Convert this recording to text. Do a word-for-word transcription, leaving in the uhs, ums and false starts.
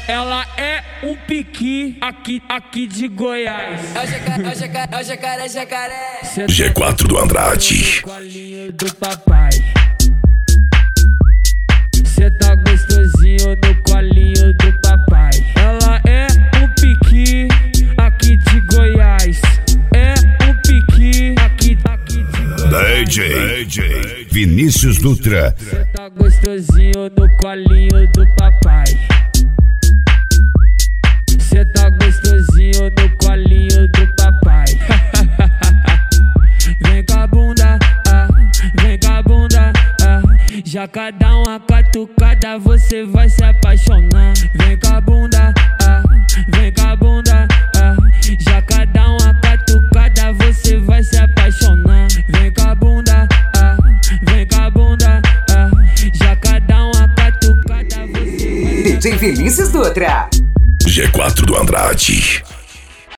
Ela é um piqui aqui, aqui de Goiás. É o jacaré, é o jacaré, é o jacaré, jacaré. G quatro do Andrade. Colinho do papai. Cê tá gostosinho no colinho do papai. Ela é um piqui aqui de Goiás. É um piqui aqui, aqui de Goiás. D J, D J Vinícius Dutra. Cê tá gostosinho no colinho do papai. Cê tá gostosinho no colinho do papai. Vem com a bunda, ah, vem com a bunda, ah. Já cada uma catucada você vai se apaixonar. Vem com a bunda, ah, vem com a bunda, ah. Já cada uma catucada você vai se apaixonar. Vem com a bunda, ah, vem com a bunda, ah. Já cada uma catucada você vai se apaixonar. D J Vinícius Dutra. G quatro do Andrade.